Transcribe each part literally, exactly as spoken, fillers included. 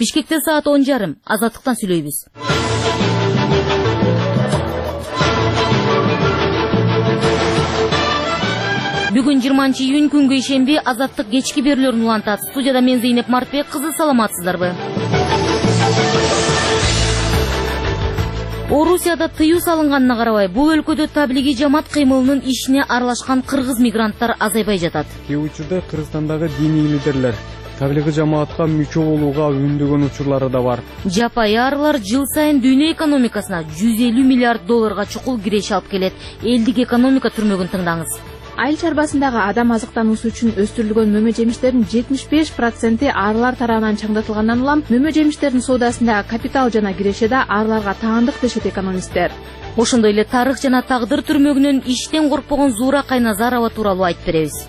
Бишкекте саат он жарым. Азаттыктан сүйлөйбүз. Бүгүн жыйырманчы июнь күнгө ишемби Азаттык кечки берүүлөрүн улантат. Студияда мен Зейнеп Мартбек кызы, саламатсыздарбы? Орусияда тыюу салынганына карабай, бул өлкөдө таблиги жамаат кыймылынын ишине аралашкан кыргыз мигранттар азайбай жатат. Кээ учурда Кыргызстандагы диний лидерлер таблиги жамаатка мүчө болууга үндөгөн учурлары да бар. Жапайы арылар жыл сайын дүйнө экономикасына жүз элүү миллиард долларга чукул киреше алып келет. Элдик экономика түрмөгүн тыңдаңыз. Айыл чарбасындагы адам азыктануусу үчүн өстүрүлгөн мөмө жемиштердин жетимиш беш проценти арылар тарабынан чаңдатылгандан улам, мөмө жемиштердин соодасында капитал жана киреше да арыларга таандык дешет экономисттер. Ошондой эле тарых жана тагдыр түрмөгүнөн иштен коркпогон Зуура Кайназарова тууралуу айтып беребиз.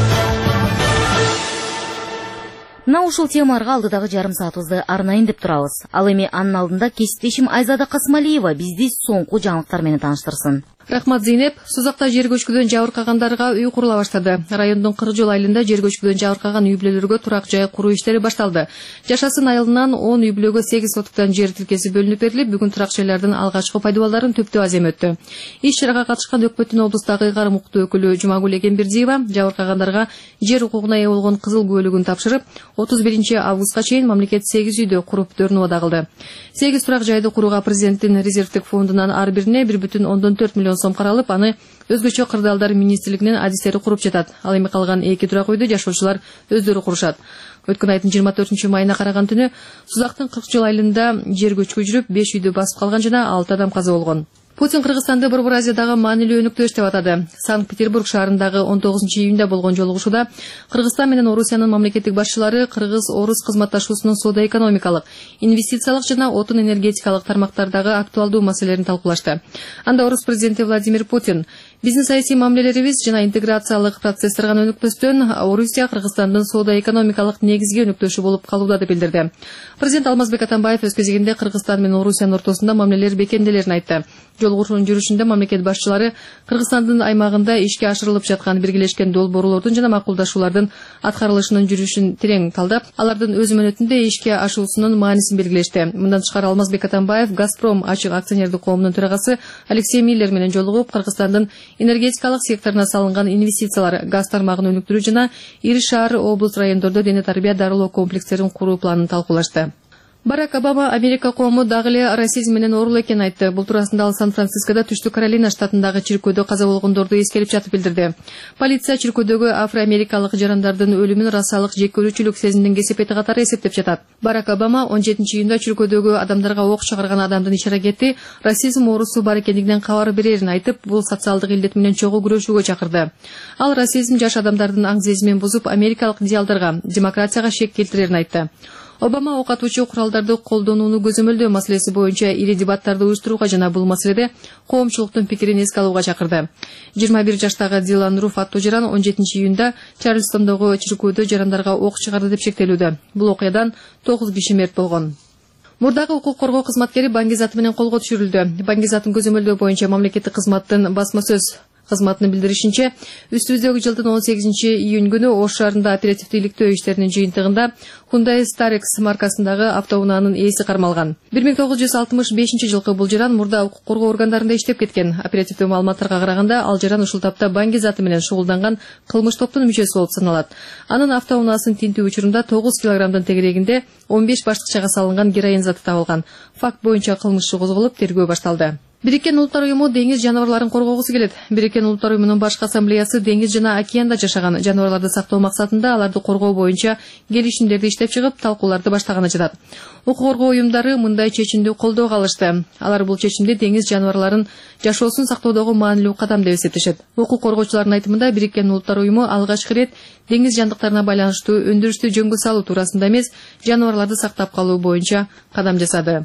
Мына ушул темаларга алдыдагы жарым саатыбызды арнайын деп турабыз. Ал эми анын алдында кесиптешим Айзада Касмалиева бизди соңку жаңылыктар менен тааныштырсын. Рахмат, Зейнеп. Сузакта жер көчкүдөн жабыркагандарга үй курула баштады. Райондун кырк жол айылында жер көчкүдөн жабыркаган үй бүлөлөргө турак жай куруу иштери башталды. Жашасын айылынан он үй бүлөгө сегиз соттуктан жер тилкеси бөлүнүп берилип, бүгүн турак жайлардын алгачкы пайдалууларын төптөө азем өттү. Иш чарага катышкан Өкмөттүн облустагы ыйгарым укуктуу өкүлү Жумагүл Эгембердиева жабыркагандарга жер укугуна ээ болгон кызыл күбөлүгүн тапшырып, отуз биринчи августка чейин мамлекет сегиз үйдө куруп берүүнү убада кылды. сегиз турак жайды курууга президенттин резервдик фондунан ар бирине бир бүтүн ондон төрт миллион сом каралып, аны өзгөчө кырдаалдар министрлигинин адистери куруп жатат. Ал эми калган эки турак үйдү жашоочулар өздөрү курушат. Өткөн айдын жыйырма төртүнчү майына караган түнү Сузактын кырк жол айылында жер көчкү жүрүп, беш үйдү басып калган жана алты адам каза болгон. Путин Кыргызстанды Борбор Азиядагы маанилүү өнүктүрүш деп атады. Санкт-Петербург шаарындагы он тогузунчу июнда болгон жолугушууда Кыргызстан менен Орусиянын мамлекеттик башчылары кыргыз-орус кызматташуусунун соода-экономикалык, инвестициялык жана отун энергетикалык тармактардагы актуалдуу маселелерин талкуулашты. Анда орус президенти Владимир Путин биздин саясий мамилелерибиз жана интеграциялык процесстер гана өнүктөстөн Орусия Кыргызстандын соода-экономикалык негизги өнүктөшү болуп калууда деп билдирди. Президент Алмазбек Атамбаев өз кезегинде Кыргызстан менен Орусиянын ортосунда мамилелер бекемделерин айтты. Жолугушуунун жүрүшүндө мамлекет башчылары Кыргызстандын аймагында ишке ашырылып жаткан биргелешкен долбоорлордун жана макулдашуулардын аткарылышынын жүрүшүн терең талдап, алардын өз мөөнөтүндө ишке ашуусунун маанисин белгилешти. Мындан тышкары Алмазбек Атамбаев Газпром ачык акционердик коомунун төрагасы Алексей Миллер менен жолугуп, Кыргызстандын энергетикалык секторуна салынган инвестициялар, газ тармагын өнүктүрүү жана ири шаар, облус, райондордо дене тарбия дарылоо комплекстерин куруу планын талкуулашты. Барак Обама Америка коому дагы эле расизм менен оорул экенин айтты. Бул туурасында ал Сан-Францискодо Түштүк Каролина штатындагы чиркөөдө каза болгондорду эскерип жатып билдирди. Полиция чиркөөдөгү афро-америкалык жарандардын өлүмүн расалык жек көрүүчүлүк сезимдин кесепети катары эсептеп жатат. Барак Обама он жетинчи июнда чиркөөдөгү адамдарга ок чыгарган адамдын иш-аракети расизм оорусу бар экендигинен кабар берерин айтып, бул социалдык илдет менен чогуу күрөшүүгө чакырды. Ал расизм жаш адамдардын аң сезимин бузуп, америкалык идеалдарга, демократияга шек келтирерин айтты. Обама ок атуучу куралдарды колдонууну көзөмөлдөө маселеси боюнча ири дебаттарды уюштурууга жана бул маселеде коомчулуктун пикирин эске алууга чакырды. жыйырма бир жаштагы Дилан Руф аттуу жаран он жетинчи июнда Чарльстондогу чиркөөдө жарандарга ок чыгарды деп шектелүүдө. Бул окуядан тогуз киши мерт болгон. Мурдагы укук коргоо кызматкери Баңгизат менен колго түшүрүлдү. Баңгизаттын көзөмөлдөө боюнча мамлекеттик кызматтын басма сөз кызматынын билдиришинче, үстүбүздөгү жылдын он сегизинчи июнь күнү Ош шаарында оперативдик иликтөө иштеринин жыйынтыгында Hyundai Starex маркасындагы автоунаанын ээси кармалган. бир миң тогуз жүз алтымыш бешинчи жылкы бул жаран мурда укук коргоо органдарында иштеп кеткен. Оперативдик маалыматтарга караганда, ал жаран ушул тапта Баңгизаты менен шугулданган кылмыш топтун мүчөсү болуп саналат. Анын автоунаасын тинтүү учурунда тогуз килограммдын тегерегинде он беш баштыкчага салынган героин заты табылган. Факт боюнча кылмыш иши козголуп, тергөө башталды. Бириккен Улуттар уюму деңиз жаныбарларын коргогусу келет. Бириккен Улуттар уюмунун башкы ассамблеясы деңиз жана океанда жашаган жаныбарларды сактоо максатында аларды коргоо боюнча келишимдерди иштеп чыгып, талкууларды баштаганы жатат. Укук коргоо уюмдары мындай чечимди колдоого алышты. Алар бул чечимди деңиз жаныбарларын жашоосун сактоодогу маанилүү кадам деп эсептешет. Укук коргоочулардын айтымында Бириккен Улуттар уюму алгачкы ирет деңиз жандыктарына байланыштуу өндүрүштү жөнгө салуу туурасында эмес, жаныбарларды сактап калуу боюнча кадам жасады.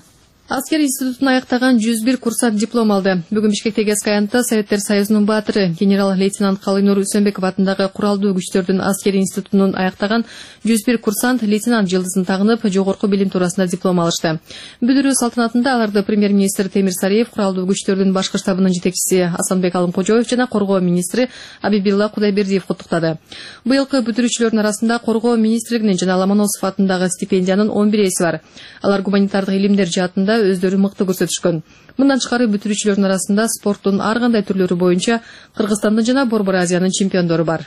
Аскер институтун аяктаган жүз бир курсант диплом алды. Бүгүн Бишкектеги Аскаянтта Советтер Союзунун баатыры генерал-лейтенант Калыйнур Үсөнбеков атындагы куралдуу күчтөрдүн аскери институтунун аяктаган жүз бир курсант лейтенант жылдызын тагынып, жогорку билим туурасында диплом алышты. Бүдүрүү салтанатында аларды премьер-министр Темир Сариев, куралдуу күчтөрдүн башкы штабынын жетекчиси Асанбек Алымкожоев жана коргоо министри Абибилла Кудайбердиев куттуктады. Быйылкы бүтүрүүчүлөрдүн арасында коргоо министрлигинин жана Ломоносов атындагы стипендиянын он бир ээси бар. Алар гуманитардык илимдер жаатында өздөрү мыкты көрсөтүшкөн. Мындан тышкары бүтүрүүчүлөрдүн арасында спорттун ар кандай түрлөрү боюнча Кыргызстандын жана Борбор Азиянын чемпиондору бар.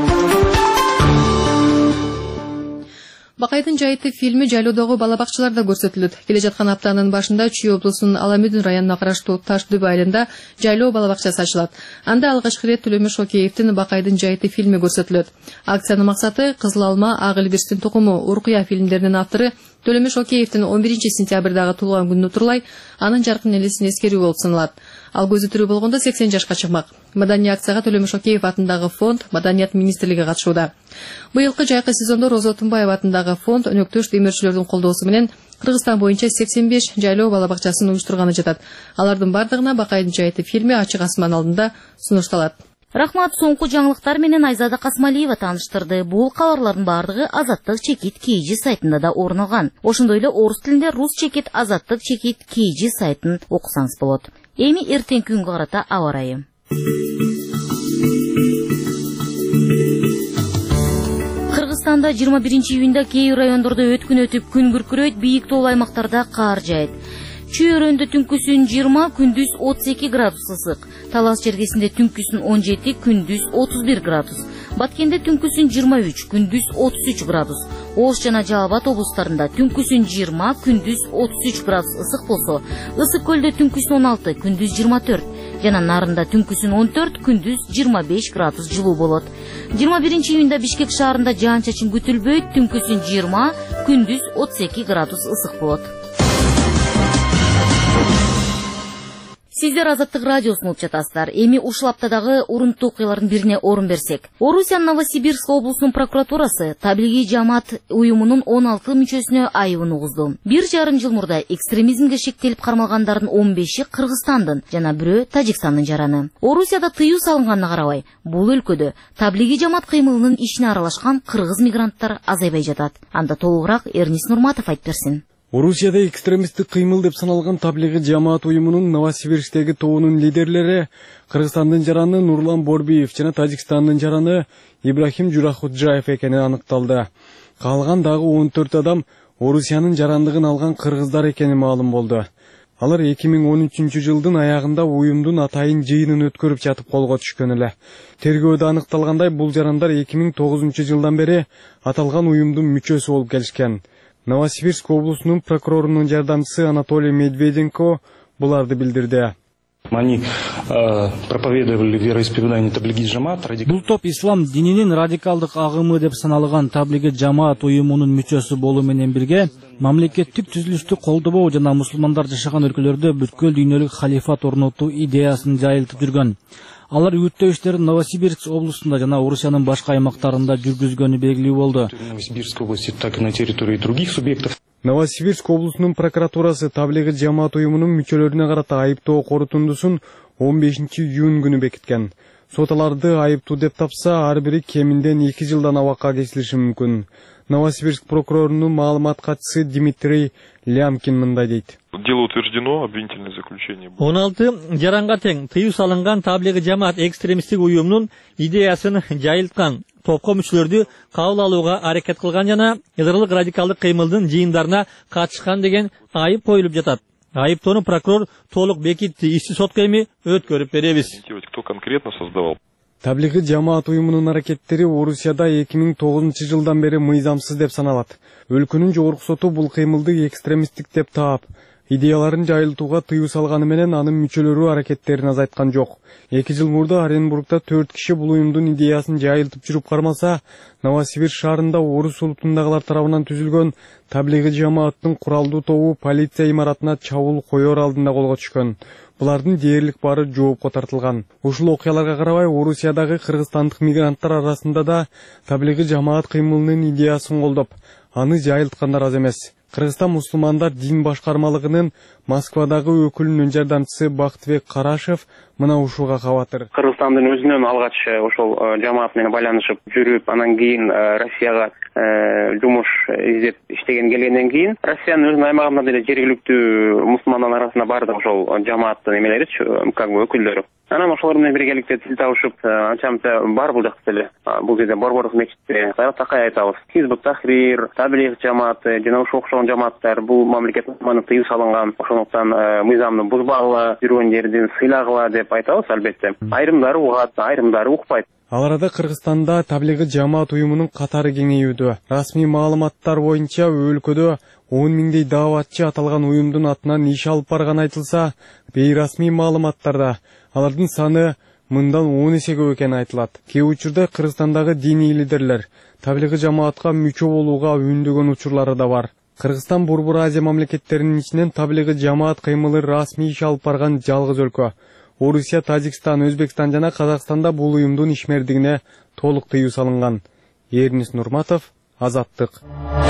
Бакайдын жайыты фильми жайлоодогу бала бакчаларда көрсөтүлөт. Келе жаткан аптанын башында Чүй облусунун Аламүдүн районуна караштуу Таш-Дүбү айылында жайлоо бала бакчасы ачылат. Анда алгачкы ирет Төлөмөш Океевдин Бакайдын жайыты фильми көрсөтүлөт. Акциянын максаты Кызыл алма, Ак илбирстин тукуму, Уркуя фильмдеринин автору Төлөмөш Океевдин он биринчи сентябрдагы туулган күнүнө турлай анын жаркын элесин эскерүү болуп саналат. Ал көзү тирүү болгондо сексен жашка чыкмак. Маданий акцияга Төлөмөш Океев атындагы фонд, Маданият министрлиги катышууда. Быйылкы жайкы сезондо Роза Тумбаева атындагы фонд өнөктөш демөөрчүлөрдүн колдоосу менен Кыргызстан боюнча сексен беш жайлоо бала бакчасын уюштурганы жатат. Алардын бардыгына Бакайдын жайыты фильми ачык асман алдында сунушталат. Рахмат, соңку жаңылыктар менен Айзада Касмалиева тааныштырды. Бул кабарлардын бардыгы Азаттык чекит кей жи сайтында да орун алган. Ошондой эле орус тилинде Рус чекит Азаттык чекит кей жи сайтын окусаңыз болот. Эми эртеңки күнгө карата аба ырайы. Кыргызстанда жыйырма биринчи июнда кей райондордо өткүн өтүп күн күркүрөйт, бийик тоолуу аймактарда кар жаайт. Чүй өрөөндө түнкүсүн жыйырма, күндүз отуз эки градус ысык. Талас жергесинде түнкүсүн он жети, күндүз отуз бир градус. Баткенде түнкүсүн жыйырма үч, күндүз отуз үч градус. Ош жана Жалал Абад облустарында түнкүсүн жыйырма, күндүз отуз үч градус ысык болсо, Ысык көлдө түнкүсүн он алты, күндүз жыйырма төрт, жана Нарында түнкүсүн он төрт, күндүз жыйырма беш градус жылуу болот. жыйырма биринчи июнда Бишкек шаарында жаан-чачын күтүлбөйт, түнкүсүн жыйырма, күндүз отуз эки градус ысык болот. Сиздер Азаттык радиосун угуп жатасыздар. Эми ушул аптадагы урунттуу окуялардын бирине орун берсек. Орусиянын Новосибирск облусунун прокуратурасы таблигий жамаат уюмунун он алты мүчөсүнө айыбын угузду. Бир жарым жыл мурда экстремизмге шектелип кармалгандардын он беши Кыргызстандын жана бирөө Тажикстандын жараны. Орусияда тыюу салынганына карабай, бул өлкөдө таблигий жамаат кыймылынын ишине аралашкан кыргыз мигранттар азайбай жатат. Анда толугураак Эрнис Нурматов айтып берсин. Орусияда экстремисттик кыймыл деп саналган таблигий жамаат уюмунун Новосибирсктеги тобунун лидерлери Кыргызстандын жараны Нурлан Борбиев жана Тажикстандын жараны Ибрахим Журахуджаев экени аныкталды. Калган дагы он төрт адам Орусиянын жарандыгын алган кыргыздар экени маалым болду. Алар эки миң он үчүнчү жылдын аягында уюмдун атайын жыйынын өткөрүп жатып колго түшкөн эле. Тергөөдө аныкталгандай, бул жарандар эки миң тогузунчу жылдан бери аталган уюмдун мүчөсү болуп келишкен. Новосибирск облусунун прокурорунун жардамчысы Анатолий Медведенко буларды билдирди. Они э, проповедовали вероисповедание таблигий жамаат. Бул топ ислам дининин радикалдык агымы деп саналган таблигий жамаат уюмунун мүчөсү болуу менен бирге мамлекеттик түзүлүштү колдобоо жана мусулмандар жашаган өлкөлөрдө бүткүл дүйнөлүк халифат орнотуу идеясын жайылтып жүргөн. Алар үгүттөө иштерин Новосибирск облусунда жана Орусиянын башка аймактарында жүргүзгөнү белгилүү болду. Новосибирск области, так и на территории других субъектов. Новосибирск облусунун прокуратурасы таблигий жамаат уюмунун мүчөлөрүнө карата айыптоо корутундусун он бешинчи июнь күнү бекиткен. Сот аларды айыптуу деп тапса, ар бири кеминден эки жылдан абакка кесилиши мүмкүн. Новосибирск прокурорунун маалымат катчысы Дмитрий Лямкин мындай дейт. Дело утверждено, обвинительное заключение. он алты жаранга тең тыюу салынган таблигий жамаат экстремисттик уюмунун идеясын жайылткан топко мүчөлөрдү кабыл алууга аракет кылган жана ыдырылык радикалдык кыймылдын жыйындарына катышкан деген айып коюлуп жатат. Айыптоону прокурор толук бекитти. Ишти сотко эми өткөрүп беребиз. Кто конкретно создавал? Таблигий жамаат уюмунун аракеттери Орусияда эки миң тогузунчу жылдан бери мыйзамсыз деп саналат. Өлкөнүн жогорку соту бул кыймылды экстремисттик деп таап, идеяларын жайылтууга тыюу салганы менен анын мүчөлөрү аракеттерин азайткан жок. эки жыл мурда Оренбургда төрт киши бул уюмдун идеясын жайылтып жүрүп кармаса, Новосибирск шаарында орус улутундагылар тарабынан түзүлгөн таблигий жамааттын куралдуу тобу полиция имаратына чабуул коёр алдында колго түшкөн. Булардын дээрлик баары жоопко тартылган. Ушул окуяларга карабай, Орусиядагы кыргызстандык мигранттар арасында да таблигий жамаат кыймылынын идеясын колдоп, аны жайылткандар аз эмес. Кыргызстан мусулмандар дин башкармалыгынын Москвадагы өкүлүнүн жардамчысы Бактыбек Карашев мына ушуга кабатыр. Кыргызстандын өзүнөн алгач ошол жамаат менен байланышып жүрүп, анан кийин Россияга жумуш издеп иштеген келгенден кийин Россиянын өзүнүн аймагында деле жергиликтүү мусулмандар арасында барды ошол жамааттын эмелеричи, как бы өкүлдөрү. Анан ошолор менен биргеликте тил табышып, анча-мынча бар бул жакта деле. Бул жерде Борбордук мечитте такай айтабыз. Хизбут Тахрир, Таблигh жамааты, жана ошого окшогон жамааттар бул мамлекеттин тыюу салынган. Ошондуктан мыйзамды бузбагыла, жүргөн жерден сыйлагыла деп айтабыз, албетте. Айрымдары угат, айрымдары укпайт. Ал арада Кыргызстанда таблигh жамаат уюмунун катары кеңейүүдө. Расмий маалыматтар боюнча өлкөдө он миңдей дааватчы аталган уюмдун атынан иш алып барганы айтылса, бейрасмий маалыматтарда алардын саны мындан он эсе көп экени айтылат. Кээ учурда Кыргызстандагы диний лидерлер таблигh жамаатка мүчө болууга үндөгөн учурлары да бар. Кыргызстан Борбор Азия мамлекеттеринин ичинен таблигh жамаат кыймылы расмий иш алып барган жалгыз өлкө. Орусия, Тажикстан, Өзбекстан жана Казакстанда бул уюмдун ишмердигине толук тыюу салынган. Эрнис Нурматов, Азаттык.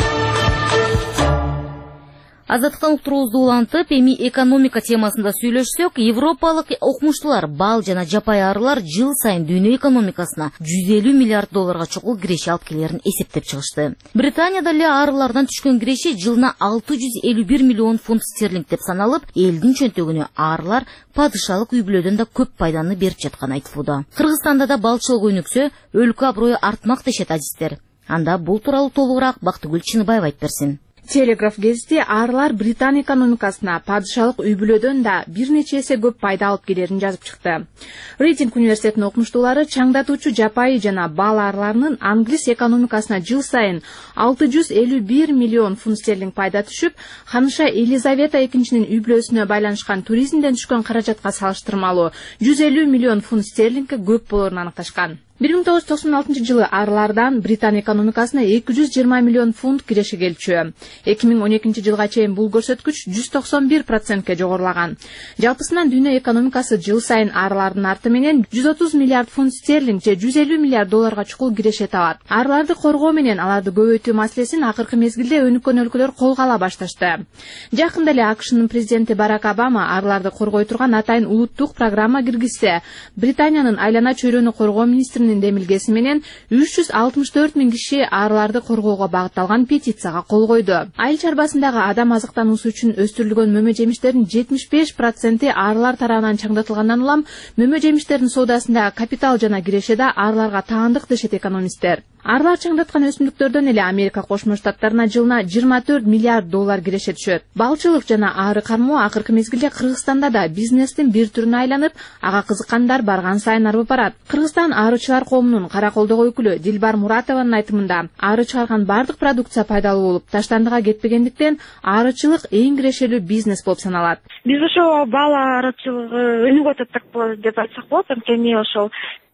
Азаттыктан уктуруубузду улантып, эми экономика темасында сүйлөшсөк, европалык окумуштуулар бал жана жапай арылар жыл сайын дүйнө экономикасына жүз элүү миллиард долларга чукул киреше алып келерин эсептеп чыгышты. Британияда эле арылардан түшкөн киреше жылына алты жүз элүү бир миллион фунт стерлинг деп саналып, элдин чөнтөгүнө арылар падышалык үй бүлөдөн да көп пайданы берип жатканы айтылууда. Кыргызстанда да балчылык өнүксө, өлкө аброю артмак дешет адистер. Анда бул тууралуу толугураак Бактыгүл Чыныбаева айтып берсин. Телеграф гезити арылар Британ экономикасына падышалык үй бүлөдөн да бир нече эсе көп пайда алып келерин жазып чыкты. Рейтинг университетинин окумуштуулары чаңдатуучу жапайы жана бал арыларынын англис экономикасына жыл сайын алты жүз элүү бир миллион фунт стерлинг пайда түшүп, ханыша Елизавета экинчинин үй бүлөсүнө байланышкан туризмден түшкөн каражатка салыштырмалуу жүз элүү миллион фунт стерлингке көп болорун аныкташкан. бир миң тогуз жүз токсон алтынчы жылы арылардан Британ экономикасына эки жүз жыйырма миллион фунт киреше келчү. эки миң он экинчи жылга чейин бул көрсөткүч жүз токсон бир процентке жогорулаган. Жалпысынан дүйнө экономикасы жыл сайын арылардын арты менен жүз отуз миллиард фунт стерлинг же жүз элүү миллиард долларга чукул киреше табат. Арыларды коргоо менен аларды көбөйтүү маселесин акыркы мезгилде өнүккөн өлкөлөр колго ала башташты. Жакында эле АКШнын президенти Барак Обама арыларды коргой турган атайын улуттук программа киргизсе, Британиянын айлана чөйрөнү коргоо министринин демилгеси менен үч жүз алтымыш төрт миң киши арыларды коргоого багытталган петицияга кол койду. Айыл чарбасындагы адам азыктануусу үчүн өстүрүлгөн мөмө жемиштердин жетимиш беш проценти арылар тарабынан чаңдатылгандан улам мөмө жемиштердин соодасында капитал жана киреше да арыларга таандык дешет экономисттер. Арылар чаңдаткан өсүмдүктөрдөн эле Америка Кошмо Штаттарына жылына жыйырма төрт миллиард доллар киреше түшөт. Балчылык жана ары кармоо акыркы мезгилде Кыргызстанда да бизнестин бир түрүнө айланып, ага кызыккандар барган сайын арып барат. Кыргызстан арычылар коомунун Караколдогу өкүлү Дилбар Муратованын айтымында, ары чыгарган бардык продукция пайдалуу болуп, таштандыга кетпегендиктен арычылык эң кирешелүү бизнес болуп саналат. Биз ошо бал арычылыгы өнүгүп атат деп айтсак болот, анткени ошол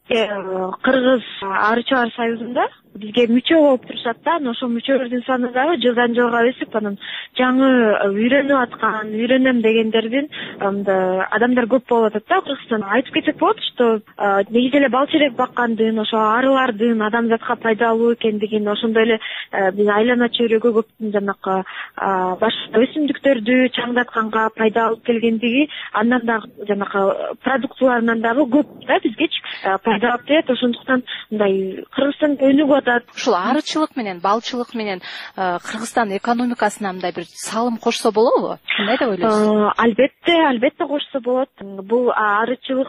Кыргыз арычылар союзунда бизге мүчө болуп турушат да, ошол мүчөлөрдүн саны дагы жылдан жылга өсүп, анан жаңы үйрөнүп аткан, үйрөнөм дегендердин адамдар көп болуп атат да Кыргызстанда. Айтып кетсек болот, что негизи эле бал черек баккандын, ошо арылардын адамзатка пайдалуу экендигин, ошондой эле биз айлана чөйрөгө көп жанакы башка өсүмдүктөрдү чаңдатканга пайда алып келгендиги, андан дагы жанакы продукцияларынан дагы көп да бизгечи пайда алып келет. Ошондуктан мындай Кыргызстан өнүгүп ушул арычылык менен балчылык менен Кыргызстан экономикасына мындай бир салым кошсо болобу? Кандай деп ойлойсуз? Албетте, албетте кошсо болот. Бул арычылык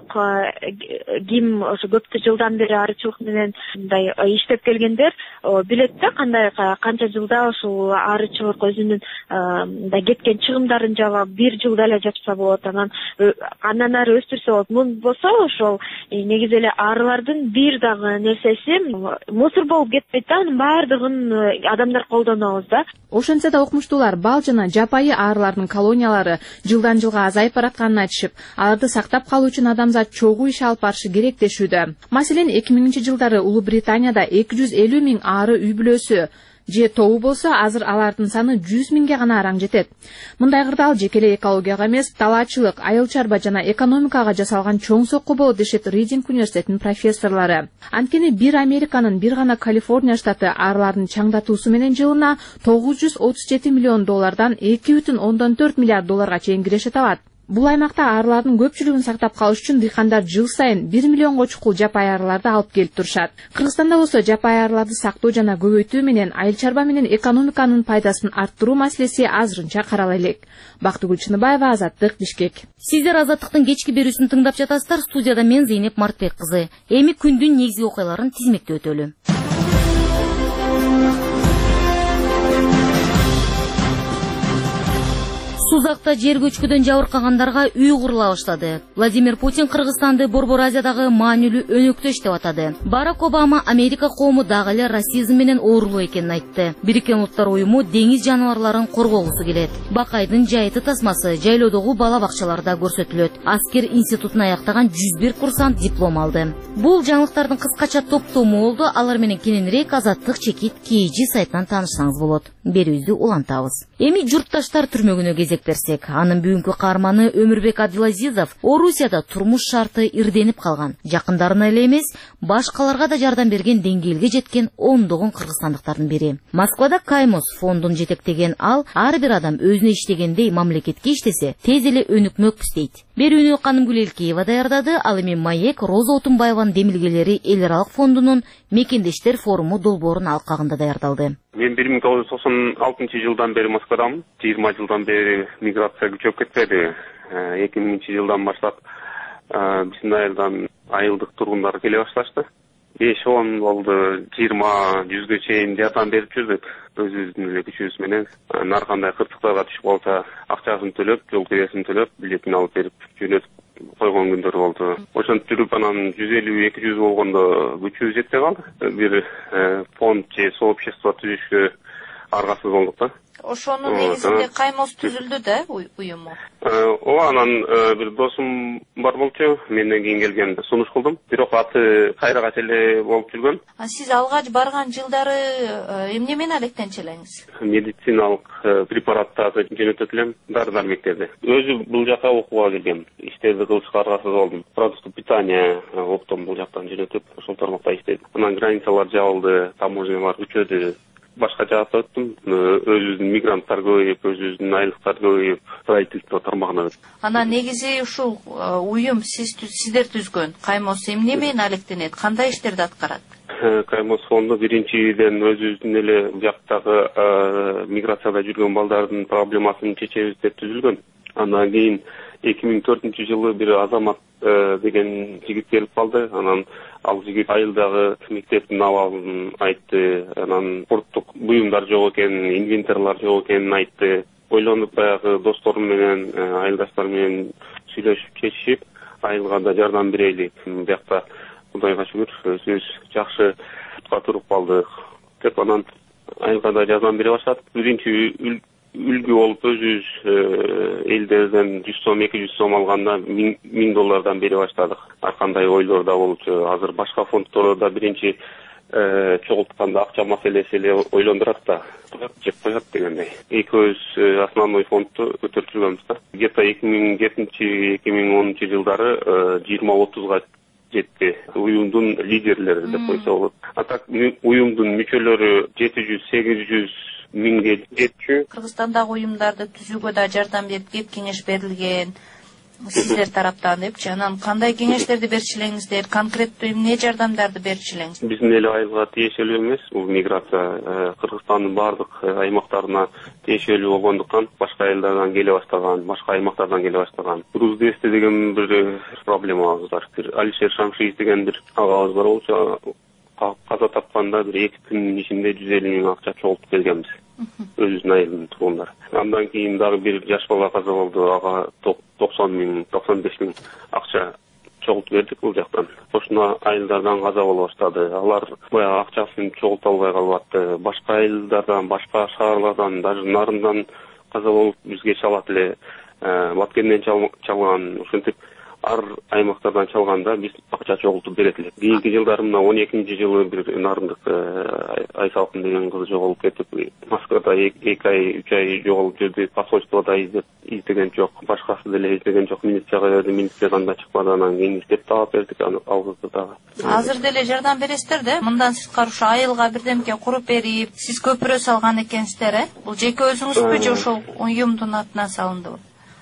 ким ошо көптү жылдан бери арычылык менен мындай иштеп келгендер билет да, кандай канча жылда ушул арычылык өзүнүн мындай кеткен чыгымдарын жаап, бир жылда эле жапса болот, анан андан ары өстүрсө болот. Мун болсо ошол негизи эле арылардын бир дагы нерсеси мусор болуп кетпейт да, анын баардыгын адамдар колдонобуз да. Ошентсе да окумуштуулар бал жана жапайы арылардын колониялары жылдан жылга азайып баратканын айтышып, аларды сактап калуу үчүн адамзат чогуу иш алып барышы керек дешүүдө. Маселен, эки миңинчи жылдары Улуу Британияда эки жүз элүү миң ары үй бүлөсү же тобу болсо азыр алардын саны жүз миңге гана араң жетет. Мындай кырдаал жеке эле экологияга эмес, талаачылык, айыл чарба жана экономикага жасалган чоң сокку болот дешет Ридинг университетинин профессорлору. Анткени бир Американын, бир гана Калифорния штаты арлардын чаңдатуусу менен жылына тогуз жүз отуз жети миллион доллардан эки бүтүн ондон төрт миллиард долларга чейин киреше табат. Бул аймакта арлардын көпчүлүгүн сактап калыш үчүн дыйкандар жыл сайын бир миллионго чукул жапайы арларды алып келип турушат. Кыргызстанда болсо жапайы арларды сактоо жана көбөйтүү менен айыл чарба менен экономиканын пайдасын арттыруу маселеси азырынча карала элек. Бактыгүл Чыныбаева, Азаттык, Бишкек. Сиздер Азаттыктын кечки берүүсүн тыңдап жатасыздар. Студияда мен Зейнеп Мартбек кызы. Эми күндүн негизги окуяларын тизмектеп өтөлү. Сузакта жер көчкүдөн жабыркагандарга үй курула баштады. Владимир Путин Кыргызстанды Борбор Азиядагы маанилүү өнөктөш деп атады. Барак Обама Америка коому дагы эле расизм менен оорулуу экенин айтты. Бириккен Улуттар уюму деңиз жаныбарларын коргогусу келет. Бакайдын жайыты тасмасы жайлоодогу бала бакчаларда көрсөтүлөт. Аскер институтун аяктаган жүз бир курсант диплом алды. Бул жаңылыктардын кыскача топтому болду. Алар менен кененирээк Азаттык чекит кей жи сайтынан таанышсаңыз болот. Берүүбүздү улантабыз. Эми журтташтар түрмөгүнө кезек берсек, анын бүгүнкү каарманы Өмүрбек Абдулазизов Орусияда турмуш шарты ирденип калган. Жакындарына эле эмес, башкаларга да жардам берген деңгээлге жеткен ондогон кыргызстандыктардын бири. Москвада Каймос фондун жетектеген ал, ар бир адам өзүнө иштегендей мамлекетке иштесе, тез эле өнүкмөкпүз дейт. Берүүнү Канымгүл Элкеева даярдады, ал эми Маек Роза Отунбаеванын демилгелери эл аралык фондунун Мекендештер форуму долбоорунун алкагында даярдалды. Мен бир миң тогуз жүз токсон алтынчы жылдан бери Москвадамын. жыйырма жылдан бери миграция күчөп кетпеди. эки миңинчи жылдан баштап биздин айылдан айылдык тургундар келе башташты. беш он болду, жыйырма жүзгө чейин жардам берип жүрдүк. Өзүбүздүн эле күчүбүз менен. Ар кандай кырсыктарга түшүп калса, акчасын төлөп, жол киресин төлөп, билетин алып берип жөнөтүп койгон күндөр болду. Ошентип жүрүп анан жүз элүү эки жүз болгондо күчүбүз жетпей калды. Бир фонд же сообщество түзүшкө аргасыз болдук да. Ошонун негизинде Каймос түзүлдү да уюму. Ооба, анан бир досум бар болчу, менден кийин келген сунуш кылдым. Бирок аты кайрагача эле болуп жүргөн. А сиз алгач барган жылдары эмне менен алектенчү элеңиз? Медициналык препараттарды жөнөтөт элем, дары-дармектерди. Өзү бул жака окууга келгем. Иштерди кылышка аргасыз болдум. Продукты питания оптом бул жактан жөнөтүп, ошол тармакта иштедим. Анан границалар жабылды, таможнялар күчөдү. Башка жакка өттүм. Өзүбүздүн мигранттар көбөйүп, өзүбүздүн айылдыктар көбөйүп, строительство тармагына өттүм. Анан негизи ушул уюм сиз сиздер түзгөн Каймос эмне менен алектенет? Кандай иштерди аткарат? Каймос фонду биринчиден өзүбүздүн эле жактагы миграцияда жүргөн балдардын проблемасын чечебиз деп түзүлгөн. Андан кийин эки миң төртүнчү жылы бир Азамат деген жигит келип калды. Анан ал жигит айылдагы мектептин абалын айтты. Анан спорттук буюмдар жок экенин, инвентарлар жок экенин айтты. Ойлонуп баягы досторум менен, айылдаштар менен сүйлөшүп чечишип, айылга да жардам берели. Биякта Кудайга шүгүр, өзүбүз жакшы тутка туруп калдык деп анан айылга да жардам бере баштадык. Биринчи үлгү болуп өзүбүз элдерден жүз сом, эки жүз сом алганда миң доллардан бере баштадык. Ар кандай ойлор да болчу. Азыр башка фонддордо биринчи чогултканда акча маселеси эле ойлондурат да, жеп коет дегендей. Экөөбүз основной фондду көтөрүп жүргөнбүз да. Где-то эки миң жетинчи эки миң онунчу жылдары жыйырма отузга жетти. Уюмдун лидерлери деп койсо болот. А так уюмдун мүчөлөрү жети жүз сегиз жүз миңге жетчү. Кыргызстандагы уюмдарды түзүүгө да жардам берип, кеп кеңеш берилген сиздер тараптан депчи. Анан кандай кеңештерди берчү элеңиздер, конкреттүү эмне жардамдарды берчү элеңиз? Биздин эле айылга тиешелүү эмес, бул миграция Кыргызстандын бардык аймактарына тиешелүү болгондуктан башка айылдардан келе баштаган, башка аймактардан келе баштаган. Руздесте деген бир проблемабыз бар. Алишер Шамшиев деген бир агабыз бар болчу. Каза тапканда бир эки күнүн ичинде жүз элүү миң акча чогултуп келгенбиз. Өзүбүздүн айылдын тургундары. Андан кийин дагы бир жаш бала каза болду. Ага токсон миң, токсон беш миң акча чогултуп бердик бул жактан. Ошоно айылдардан каза боло баштады. Алар баягы акчасын чогулта албай калып, башка айылдардан, башка шаарлардан, даже Нарындан каза болуп бизге чалат эле. Баткенден чалган. Ошентип ар аймактардан чалганда биз акча чогултуп берет элек. Кийинки жылдары мына он экинчи жылы бир Нарындык Айсалкын деген кыз жоголуп кетип, Москвада эки ай, үч ай жоголуп жүрдү. Посольствода издеп издеген жок, башкасы деле издеген жок. Министрге берди, министр анда чыкпады, анан кийин издеп таап бердик ал кызды дагы. Азыр деле жардам бересиздер да? Мындан сырткары ушу айылга бирдемке куруп берип, сиз көпүрө салган экенсиздер, э? Бул жеке өзүңүзбү же ошол уюмдун атынан салындыбы?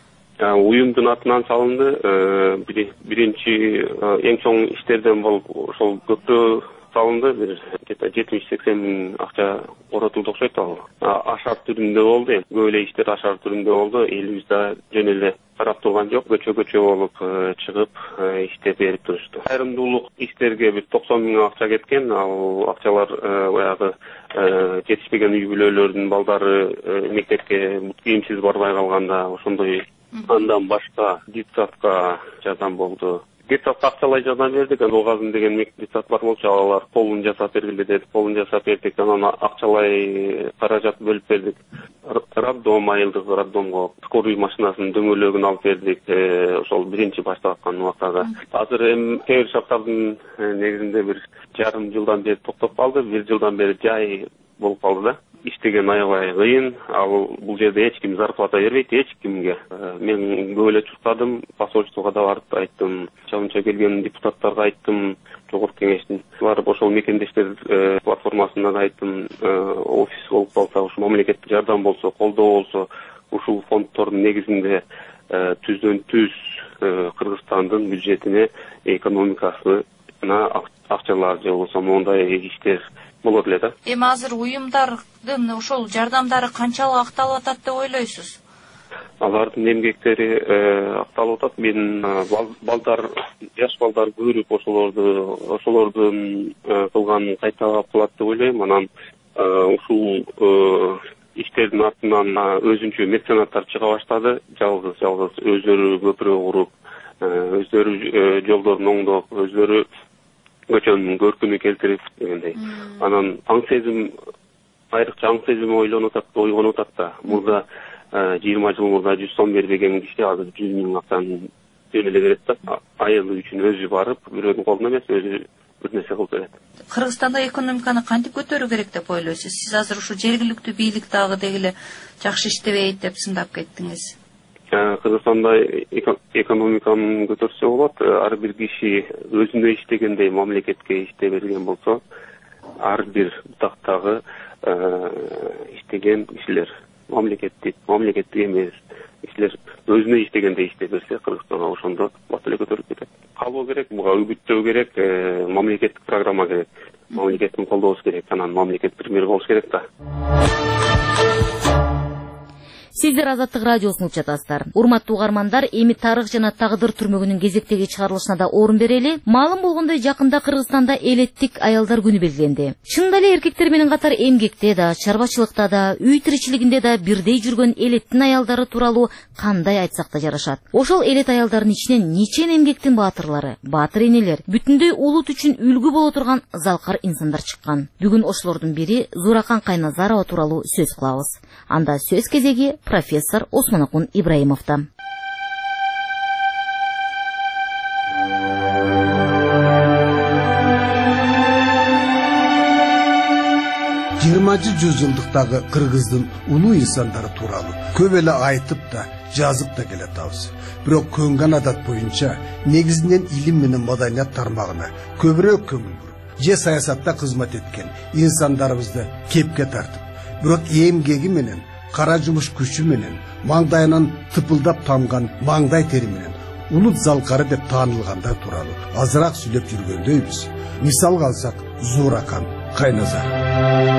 Уюмдун атынан салынды. Биринчи эң чоң иштерден болуп ошол көпүрө салынды. Бир жетимиш сексен миң акча оротулду окшойт ал. Ашар түрүндө болду. Көп эле иштер ашар түрүндө болду. Элибизде жөн эле карап турган жок, көчө-көчө болуп чыгып иштеп берип турушту. Айрымдуулук иштерге бир токсон миң акча кеткен. Ал акчалар баягы жетишпеген үй бүлөлөрдүн балдары мектепке бут кийимсиз барбай калганда ошондой. Андан башка детсадка жардам болду. Детсадка акчалай жардам бердик. Логазын деген детсад бар болчу, алар полун жасап бергиле деди. Полун жасап бердик. Анан акчалай каражат бөлүп бердик. Роддом, айылдык роддомго скорый машинасынын дөңгөлөгүн алып бердик. Ошол биринчи башталган убактагы. Азыр эми кээ бир шарттардын негизинде бир жарым жылдан бери токтоп калды. Бир жылдан бери жай болуп калды да. Иштеген аябай кыйын. Ал бул жерде эч ким зарплата бербейт, эч кимге. Мен көп эле чуркадым, посольствого да барып айттым, чалымча келген депутаттарга айттым, жогорку кеңештин барып ошол мекендештер платформасына да айттым, офис болуп калса, ушу мамлекеттик жардам болсо, колдоо болсо, ушул фонддордун негизинде түздөн түз Кыргызстандын бюджетине, экономикасына акчалар же болбосо мондай иштер болот эле да. Эми азыр уюмдардын ошол жардамдары канчалык акталып атат деп ойлойсуз? Алардын эмгектери акталып атат. Мен балдар, жаш балдар көрүп ошолорду, ошолордун кылганын кайталап кылат деп ойлойм. Анан ушул иштердин артынан өзүнчө меценаттар чыга баштады. Жалгыз жалгыз өздөрү көпүрө куруп, өздөрү жолдорун оңдоп, өздөрү көчөнүн көркүнү келтирип дегендей. Анан аң сезим, айрыкча аң сезим ойлонуп атат, ойгонуп атат да. Мурда жыйырма жыл мурда жүз сом бербеген киши азыр жүз миң акчаны жөн эле берет да. Айылы үчүн өзү барып, бирөөнүн колуна эмес, өзү бир нерсе кылып берет. Кыргызстанда экономиканы кантип көтөрүү керек деп ойлойсуз? Сиз азыр ушу жергиликтүү бийлик дагы дегиле жакшы иштебейт деп сындап кеттиңиз. Кыргызстанда экономиканы көтөрсө болот. Ар бир киши өзүнө иштегендей мамлекетке иштей берген болсо, ар бир бутактагы иштеген кишилер, мамлекеттик, мамлекеттик эмес кишилер өзүнө иштегендей иштей берсе, Кыргызстанга ошондо бат эле көтөрүп кетет. Калуу керек, буга үгүттөө керек, мамлекеттик программа керек, мамлекеттин колдоосу керек, анан мамлекет пример болуш керек да. Сиздер Азаттык радиосун угуп жатасыздар. Урматтуу угармандар, эми тарых жана тагдыр түрмөгүнүн кезектеги чыгарылышына да орун берели. Маалым болгондой, жакында Кыргызстанда элеттик аялдар күнү белгиленди. Чындап эле эркектер менен катар эмгекте да, чарбачылыкта да, үй тиричилигинде да бирдей жүргөн элеттин аялдары тууралуу кандай айтсак да жарашат. Ошол элет аялдардын ичинен нечен эмгектин баатырлары, баатыр энелер, бүтүндөй улут үчүн үлгү боло турган залкар инсандар чыккан. Бүгүн ошолордун бири Зуракан Кайназарова тууралуу сөз кылабыз. Анда сөз кезеги профессор Осмонокун Ибраимовда. жыйырманчы жүз жылдыктагы кыргыздын улуу инсандары тууралуу көп эле айтып да жазып да келатабыз. Бирок көнгөн адат боюнча негизинен илим менен маданият тармагына көбүрөөк көңүл буруп, же саясатта кызмат эткен инсандарыбызды кепке тартып, бирок эмгеги менен, кара жумуш күчү менен, маңдайынан тыпылдап тамган маңдай тери менен улут залкары деп таанылгандар тууралуу азыраак сүйлөп жүргөндөйбүз. Мисалга алсак, Зуракан Кайназаров.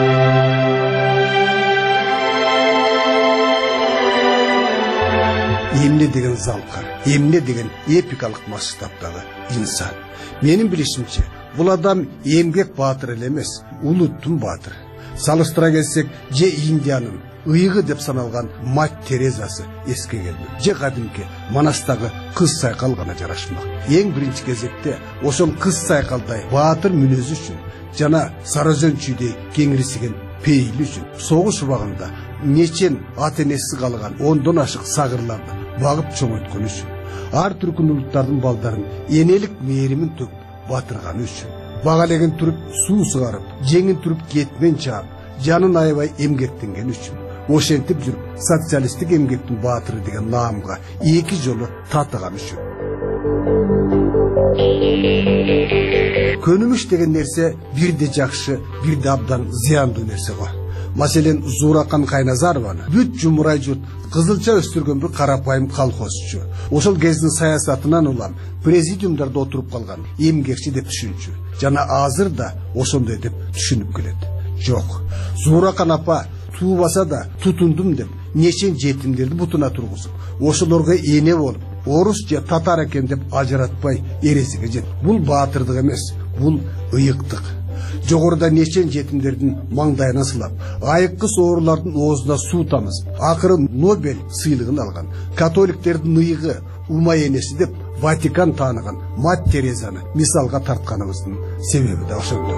Эмне деген залкар, эмне деген эпикалык масштабтагы инсан. Менин билишимче, бул адам эмгек баатыр эле эмес, улуттун баатыры. Салыштыра келсек, же Индиянын ыйыгы деп саналган Мать Терезасы эске келмек, же кадимки Манастагы кыз сайкал гана жарашмак. Эң биринчи кезекте ошол кыз сайкалдай баатыр мүнөзү үчүн жана Сарызөнчүйдөй кеңирисиген пейили үчүн согуш убагында нечен ата энеси калган ондон ашык сагырларды багып чоңойткон үчүн ар түркүн улуттардын балдарын энелик мээримин төгүп батырганы үчүн. Багалеген туруп суу сыгарып, жеңин туруп кетмен чаап, жанын аябай эмгектенген үчүн. Ошентип жүрүп, социалисттик эмгектин баатыры деген наамга эки жолу татыган үчүн. Көнүмүш деген нерсе бирде жакшы, бирде абдан зыяндуу нерсе го. Маселен, Зууракан Кайназарованы бүт жумурай журт кызылча өстүргөн бир карапайым колхозчу. Ошол кездин саясатынан улам президиумдарда отуруп калган эмгекчи деп түшүнчү. Жана азыр да ошондой деп түшүнүп келет. Жок. Зууракан апа туубаса да тутундум деп нечен жетимдерди бутуна тургузуп, ошолорго эне болуп, орус же татар экен деп ажыратпай эресиге жет. Бул баатырдык эмес, бул ыйыктык. Жогоруда нечен жетимдердин маңдайына сылап, айыккы соорулардын оозуна суу тамызып, акыры Нобель сыйлыгын алган католиктердин ыйыгы ума энеси деп Ватикан тааныган Мать Терезаны мисалга тартканыбыздын себеби да ошондо.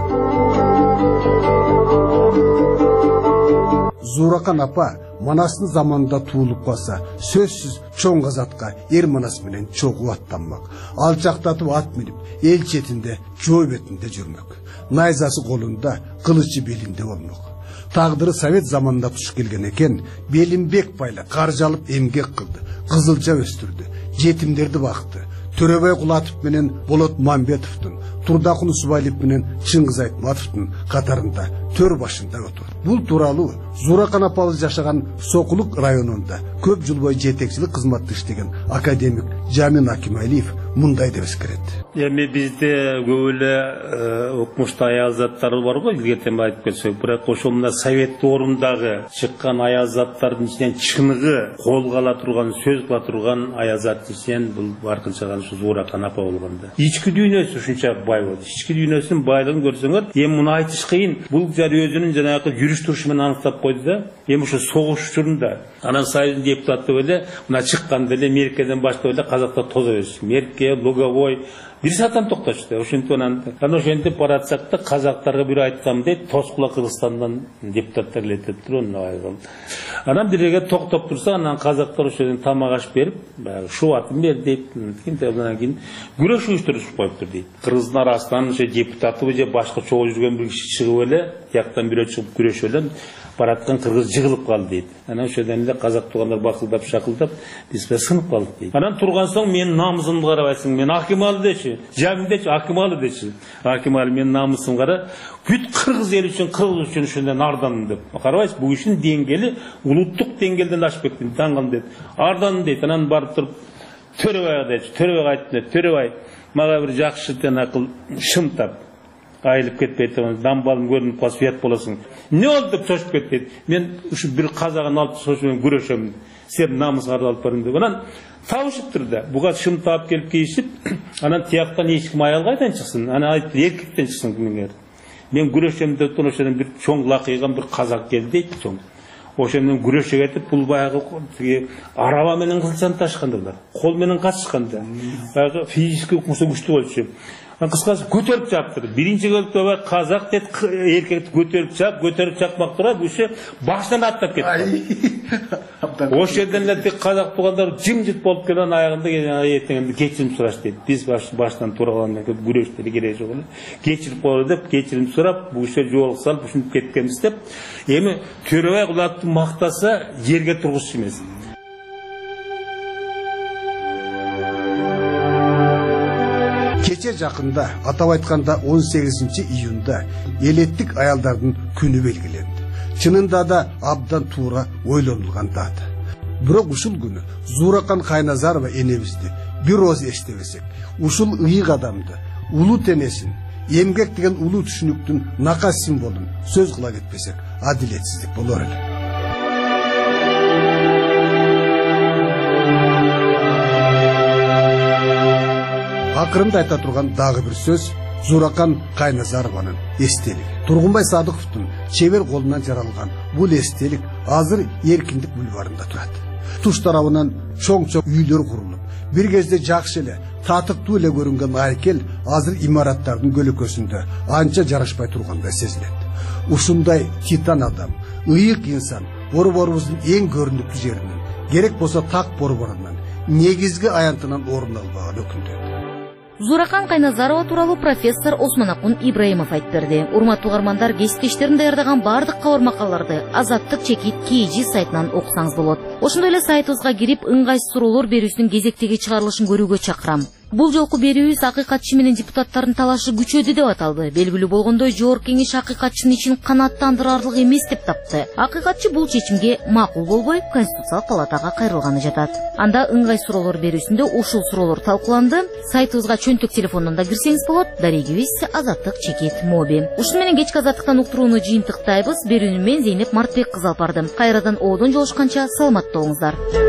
Зууракан апа Манастын заманында туулуп калса, сөзсүз чоң казатка эр манас менен чогуу аттанмак. Алчактатып ат минип, эл четинде, жоо бетинде жүрмөк. Найзасы колунда, кылычы белинде болмок. Тагдыры Совет заманында туш келген экен, белин бек байлап, каржы алып эмгек кылды, кызылча өстүрдү, жетимдерди бакты. Төрөбай Кулатов менен Болот Мамбетовдун, Турдакун Усубалиев менен Чыңгыз Айтматовдун катарында төр башында отурду. Бул тууралуу Зууракан апабыз жашаган Сокулук районунда көп жыл бою жетекчилик кызматты иштеген академик Жамин Акималиев мындай деп эскерет. Эми бизде көп эле укмуштуу аязаттар бар го, илгертен айтып келсек, бирок ошол мына совет орындагы чыккан аязаттардын ичинен чыныгы колго ала турган, сөз кыла турган аязаттын ичинен бул баркынча Зууракан апа болгондо. Ички дүйнөсү ушунча бай болду. Ички дүйнөсүнүн байлыгын көрсөңөр, эми муну айтыш кыйын. Бул жар өзүнүн жанагы жүрүш турушу менен аныктап койду да. Эми ошо согуш учурунда анан Союздун депутаты эле мына чыкканда эле Меркеден баштап эле казакта тозо беришти. Мерке, Луговой бир сааттан токтошду. Ошентип анан анан ошентип баратсак да казактарга бир айткам дейт, Тоскула Кыргызстандан депутаттар элетип туруп анан анан биреге токтоп турса, анан казактар ошодон тамак аш берип, баягы шубатын бер дейт. Анан кийин күрөш уюштурушуп коюптур дейт. Кыргыздын арасынан ошо депутаты же башка чогуу жүргөн бир киши чыгып эле, тияктан бирөө чыгып күрөшүп эле бараткан кыргыз жыгылып калды дейт. Анан ошодон эле казак туугандар бакылдап шакылдап биз бе сынып калдык дейт. Анан турган соң менин намысымды карабайсың, мен Акималы дечи, Жамин дечи, Акималы дечи. Акималы менин намысымды кара, бүт кыргыз эл үчүн, кыргыз үчүн ошондон ардандым деп. Карабайсыз, бул иштин деңгээли улуттук деңгээлден ашып кетти, таңган дейт. Ардандым дейт. Анан барып туруп Төрөбайга дечи, Төрөбай айтты, Төрөбай, мага бир жакшы акыл шым тап. Айылып кетпейт, дамбалым көрүнүп калса уят болосуң. Не болду деп чочуп кетти. Мен ушу бир казагын алып сошумен күрөшөм. Сен намысыңарды алып барың деп. Анан табышыптыр да. Буга шым таап келип кийишип, анан тияктан эчким аял кайдан чыксын? Анан айтты, эркектен чыксын кимиңер. Мен күрөшөм деп ошондон бир чоң лакыйган бир казак келди дейт, чоң. Ошондон күрөшө кетип, бул баягы араба менен кылчаны ташкандылар. Кол менен качышканда. Баягы физический укмушу күчтүү болчу. Кыскасы көтөрүп чаптыр. Биринчи келип казак дейт, эркекти көтөрүп чап, көтөрүп чапмак турат, ушо башынан аттап кетти. Ошол жерден эле тек казак туугандар жымжыт болуп келген аягында эртең кечирим сураш дейт. Биз башынан турагандан кийин күрөштөргө кереги жок эле. Кечирип коелу деп кечирим сурап, бул ишe жолук салып ушинтип кеткенбиз деп. Эми Төрөбай Кулатовду мактаса жерге тургузчу эмес. Кече жакында, атап айтканда он сегизинчи июнда элеттик аялдардын күнү белгиленди. Чынында да абдан туура ойлонулган дата. Бирок ушул күнү Зууракан Кайназарова энебизди бир оз эстебесек, ушул ыйык адамды, улуу тенесин, эмгек деген улуу түшүнүктүн накас символун сөз кыла кетпесек, адилетсиздик болор эле. Акырында айта турган дагы бир сөз Зууракан Кайназарованын эстелиги. Тургунбай Садыковдун чебер колунан жаралган бул эстелик азыр Эркиндик бульварында турат. Туш тарабынан чоң-чоң үйлөр курулуп, бир кезде жакшы эле, татыктуу эле көрүнгөн айкел азыр имараттардын көлөкөсүндө анча жарашпай тургандай сезилет. Ушундай титан адам, ыйык инсан борборубуздун эң көрүнүктүү жеринин керек болса так борборунан негизги аянтынан орун албаган өкүндү. Зууракан Кайназарова тууралуу профессор Осмонакун Ибраимов айтып берди. Урматтуу угармандар, кесиптештерин даярдаган бардык кабар макалаларды Азаттык чекит КЖ сайтынан окусаңыз болот. Ошондой эле сайтыбызга кирип, ыңгайсыз суроолор берүүсүнүн кезектеги чыгарылышын көрүүгө чакырам. Бул жолку берүүбүз акыйкатчы менен депутаттардын талашы күчөдү деп аталды. Белгилүү болгондой, жогорку кеңеш акыйкатчынын ишин канааттандырарлык эмес деп тапты. Акыйкатчы бул чечимге макул болбой, Конституциялык палатага кайрылганы жатат. Анда ыңгай суроолор берүүсүндө ушул суроолор талкууланды. Сайтыбызга чөнтөк телефондон да кирсеңиз болот. Дарегибиз Азаттык чекит моби. Ушуну менен кечки азаттыктан уктурууну жыйынтыктайбыз. Берүүнү мен Зейнеп Мартбек кызы алып бардым. Кайрадан оодон жолушканча саламатта болуңуздар.